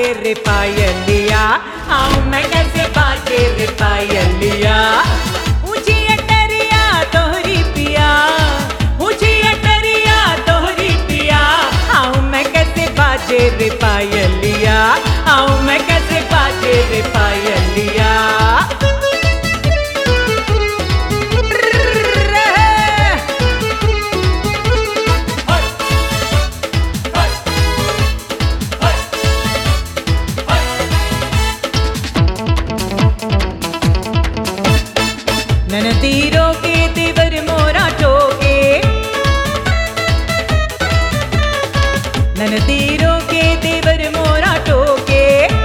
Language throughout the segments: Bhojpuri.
बाजे रे पायलिया, आऊं मैं कैसे बाजे रे पायलिया। ऊंची अटरिया तोहरी पिया, ऊंची अटरिया तोहरी पिया, आऊं मैं कैसे बाजे रे पायलिया, आऊं मैं कैसे बाजे रे पायलिया। ननदीरों के देवर मोरा टोके, ननदीरों के देवर मोरा टोके,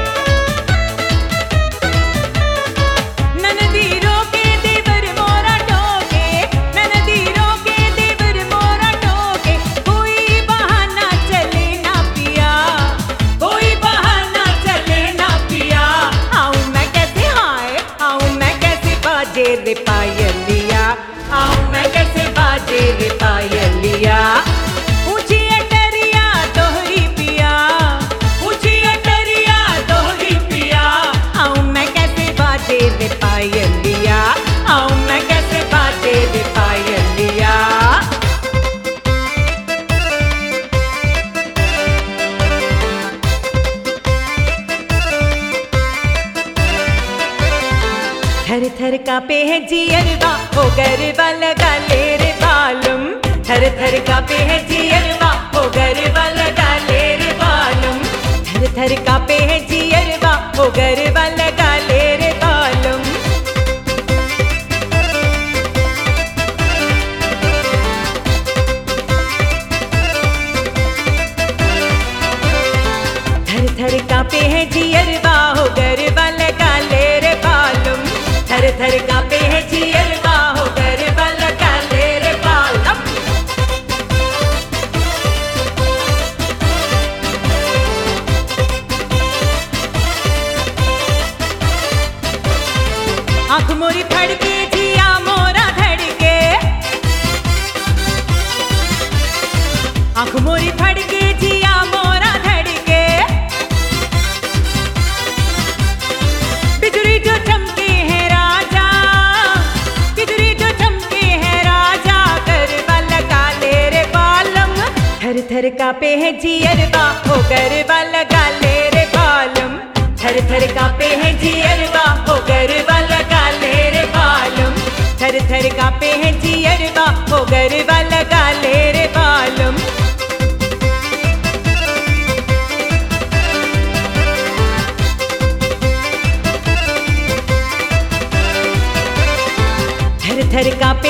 ननदीरों के देवर मोरा टोके, ननदीरों के देवर मोरा टोके। कोई बहाना चले ना पिया, कोई बहाना चले ना पिया, आऊं मैं कैसे हाय, आऊं मैं कैसे बाजे रे पायलिया, आऊं मैं कैसे बाजे रे पायलिया। ऊंची अटरिया तोहरी पिया, ऊंची अटरिया तोहरी पिया, आऊं मैं कैसे बाजे रे पायलिया, आऊं मैं कैसे बाजे रे पायलिया। थर थर कांपे है जियरवा, हो गरबा लगा ले रे बालम। थर थर कांपे है जियरवा, हो गरबा लगा ले रे बालम। थर थर कांपे है जियरवा, हो गरबा लगा ले रे बालम। थर थर कांपे है जियरवा, हो गरबा लगा ले रे बालम। थर थर कांपे है जियरवा, हो गरबा लगा ले रे बालम। आँख मोरी फड़के जिया मोरा धड़के, आँख मोरी फड़के जिया मोरा धड़के। बिजली जो चमके है राजा, बिजली जो चमके है राजा, गरबा लगा ले रे बालम। थर थर कांपे है जियरवा, हो गरबा लगा ले रे बालम। थर थर कांपे है जियरवा, हो गरबा लगा ले रे बालम। थर थर कांपे है जियरवा, हो गरबा लगा ले रे बालम। थर थर कांपे